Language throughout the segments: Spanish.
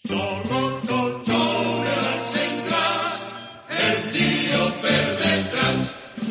el tío per detrás.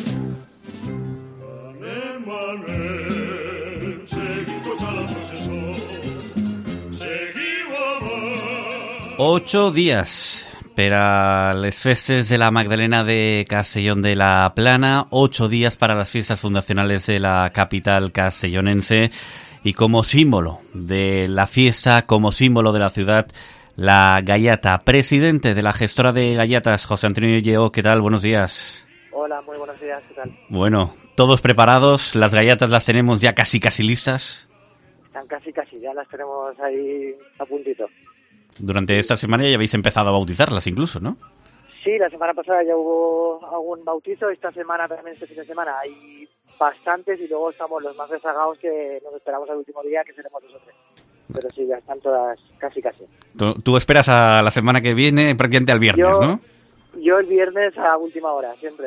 8 días para les festes de la Magdalena de Castellón de la Plana, 8 días para las fiestas fundacionales de la capital castellonense y como símbolo de la fiesta, como símbolo de la ciudad, la gallata. Presidente de la gestora de gallatas, José Antonio Lleó, ¿qué tal? Buenos días. Hola, muy buenos días, ¿qué tal? Bueno, todos preparados, las galletas las tenemos ya casi listas. Están casi, ya las tenemos ahí a puntito. Durante esta semana ya habéis empezado a bautizarlas incluso, ¿no? Sí, la semana pasada ya hubo algún bautizo, esta semana también, este fin de semana hay bastantes y luego estamos los más rezagados que nos esperamos al último día, que seremos nosotros. Pero sí, ya están todas casi. Tú esperas a la semana que viene, prácticamente al viernes, ¿no? Yo el viernes a última hora, siempre.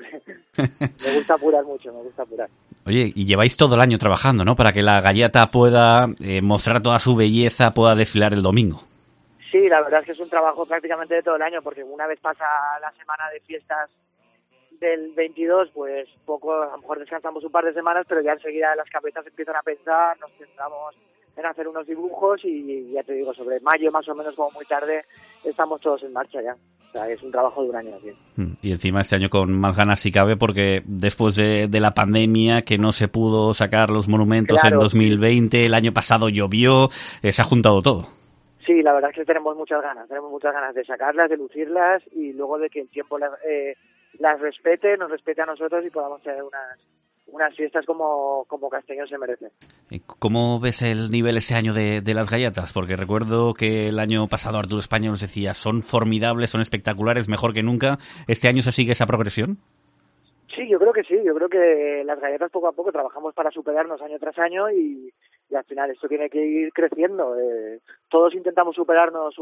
Me gusta apurar mucho, Oye, y lleváis todo el año trabajando, ¿no? Para que la galleta pueda mostrar toda su belleza, pueda desfilar el domingo. Sí, la verdad es que es un trabajo prácticamente de todo el año, porque una vez pasa la semana de fiestas del 22, pues poco, a lo mejor descansamos un par de semanas, pero ya enseguida las cabezas empiezan a pensar, nos centramos en hacer unos dibujos y ya te digo, sobre mayo más o menos como muy tarde estamos todos en marcha ya. O sea, es un trabajo de un año. ¿Sí? Y encima este año con más ganas si cabe, porque después de la pandemia que no se pudo sacar los monumentos en 2020, el año pasado llovió, se ha juntado todo. Sí, la verdad es que tenemos muchas ganas de sacarlas, de lucirlas y luego de que el tiempo las respete, nos respete a nosotros y podamos tener unas fiestas como Castellón se merece. ¿Cómo ves el nivel ese año de las galletas? Porque recuerdo que el año pasado Arturo España nos decía, son formidables, son espectaculares, mejor que nunca. ¿Este año se sigue esa progresión? Sí, yo creo que sí. Yo creo que las galletas poco a poco trabajamos para superarnos año tras año y al final esto tiene que ir creciendo. Todos intentamos superarnos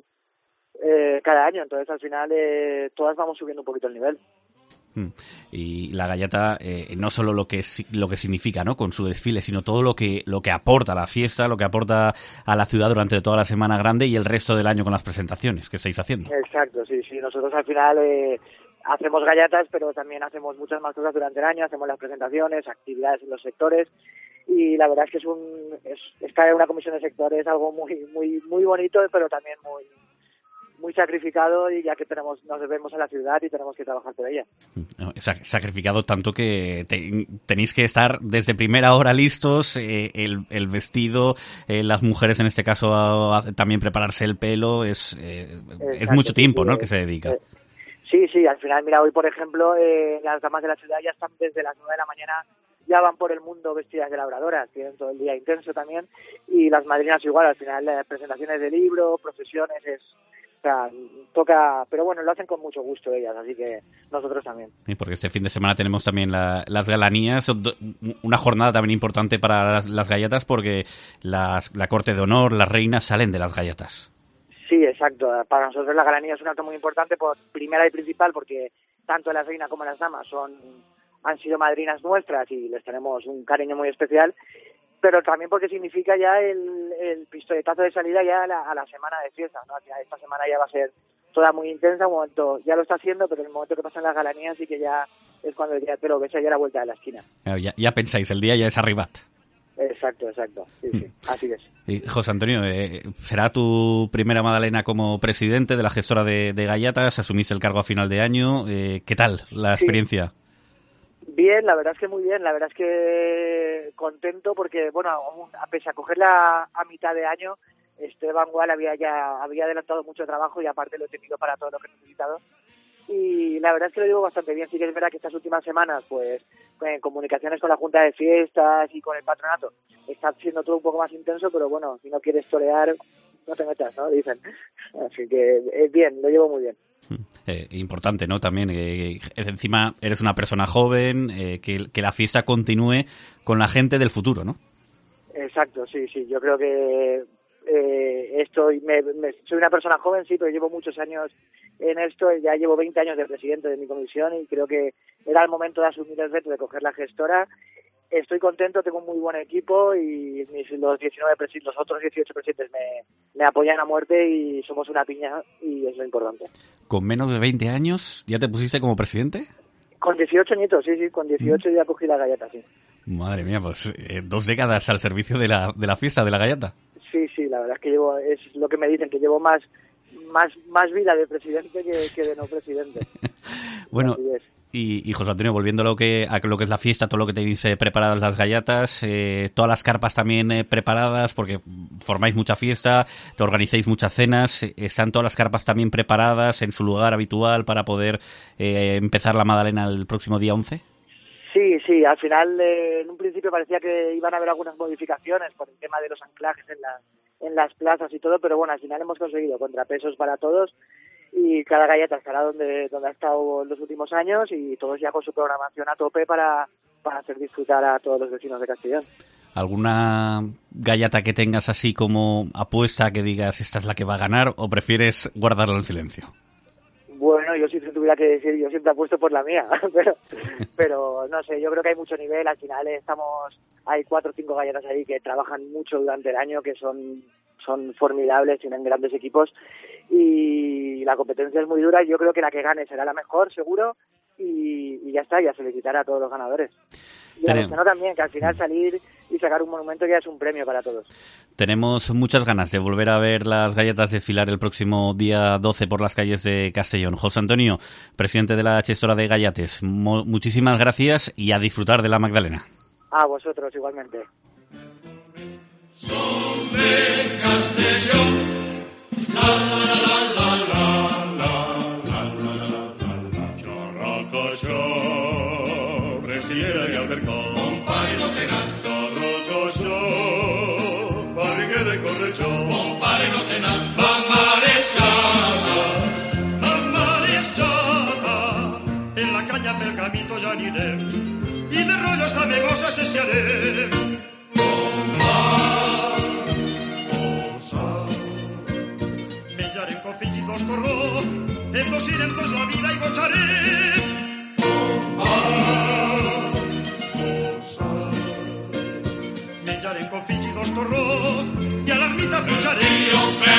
cada año, entonces al final todas vamos subiendo un poquito el nivel. Y la galleta no solo lo que significa, ¿no?, con su desfile, sino todo lo que aporta a la fiesta, lo que aporta a la ciudad durante toda la semana grande y el resto del año con las presentaciones que estáis haciendo. Exacto, sí. Nosotros al final hacemos galletas, pero también hacemos muchas más cosas durante el año, hacemos las presentaciones, actividades en los sectores y la verdad es que estar en una comisión de sectores es algo muy bonito, pero también muy sacrificado y ya que nos debemos a la ciudad y tenemos que trabajar por ella. Sacrificado tanto que tenéis que estar desde primera hora listos, el vestido, las mujeres en este caso también prepararse el pelo, es mucho tiempo, ¿no?, el que se dedica. Sí, al final, mira, hoy por ejemplo las damas de la ciudad ya están desde las 9 de la mañana, ya van por el mundo vestidas de labradoras, tienen todo el día intenso también y las madrinas igual, al final presentaciones de libro, procesiones, o sea, toca, pero bueno, lo hacen con mucho gusto ellas, así que nosotros también. Sí, porque este fin de semana tenemos también las galanías, una jornada también importante para las galletas, porque la corte de honor, las reinas salen de las galletas. Sí, exacto. Para nosotros la galanía es un acto muy importante, primera y principal, porque tanto la reina como las damas han sido madrinas nuestras y les tenemos un cariño muy especial, pero también porque significa ya el pistoletazo de salida ya a la semana de fiesta, ¿no? Al final esta semana ya va a ser toda muy intensa, un momento, ya lo está haciendo, pero en el momento que pasan las galanías sí que ya es cuando ya te lo ves allá a la vuelta de la esquina. Ya pensáis, el día ya es arribat. Exacto, sí, así es. Y José Antonio, será tu primera Magdalena como presidente de la gestora de gallatas, asumiste el cargo a final de año, ¿qué tal la experiencia? Bien, la verdad es que muy bien, la verdad es que contento porque, bueno, a pesar de cogerla a mitad de año, Esteban Gual había adelantado mucho trabajo y aparte lo he tenido para todo lo que he necesitado. Y la verdad es que lo llevo bastante bien. Sí que es verdad que estas últimas semanas, pues, en comunicaciones con la Junta de Fiestas y con el patronato, está siendo todo un poco más intenso, pero bueno, si no quieres torear, no te metas, ¿no? Dicen. Así que es bien, lo llevo muy bien. Importante, ¿no? También, encima eres una persona joven, que la fiesta continúe con la gente del futuro, ¿no? Exacto, sí. Yo creo que soy una persona joven, sí, pero llevo muchos años en esto, ya llevo 20 años de presidente de mi comisión y creo que era el momento de asumir el reto de coger la gestora estoy contento, tengo un muy buen equipo y los otros 18 presidentes me apoyan a muerte y somos una piña y es lo importante. ¿Con menos de 20 años ya te pusiste como presidente? Con 18 añitos, sí, con 18 ya cogí la galleta, sí. Madre mía, pues 2 décadas al servicio de la fiesta, de la galleta. Sí, la verdad es que es lo que me dicen, que llevo más vida de presidente que de no presidente. Bueno, y José Antonio, volviendo a lo que es la fiesta, todo lo que tenéis preparadas las gallatas, todas las carpas también preparadas, porque formáis mucha fiesta, te organizáis muchas cenas, ¿están todas las carpas también preparadas en su lugar habitual para poder empezar la Magdalena el próximo día 11? Sí, al final en un principio parecía que iban a haber algunas modificaciones por el tema de los anclajes en las plazas y todo, pero bueno, al final hemos conseguido contrapesos para todos y cada galleta estará donde ha estado en los últimos años y todos ya con su programación a tope para hacer disfrutar a todos los vecinos de Castellón. ¿Alguna galleta que tengas así como apuesta, que digas esta es la que va a ganar, o prefieres guardarlo en silencio? Bueno, yo si te tuviera que decir, yo siempre apuesto por la mía, pero no sé, yo creo que hay mucho nivel, al final hay 4 o 5 galletas ahí que trabajan mucho durante el año, que son formidables, tienen grandes equipos y la competencia es muy dura y yo creo que la que gane será la mejor, seguro, y ya está, y a felicitar a todos los ganadores. Y a los que no también, que al final salir y sacar un monumento ya es un premio para todos. Tenemos muchas ganas de volver a ver las galletas desfilar el próximo día 12 por las calles de Castellón. José Antonio, presidente de la Gestora de Gallates, muchísimas gracias y a disfrutar de la Magdalena. A vosotros igualmente. Son de Castellón. La la la la la la la la. Charracocho, Fresquillera y Albercón. Compare no tenás. Charracocho, Barriguera y Correchón. Compare no tenás. Mamarechada, en la caña del camito ya aniré y de rollos también os asesiaré. Corró, en dos iremos la vida y gocharé. Menjaré con fichi dos torró y a la ermita pucharé.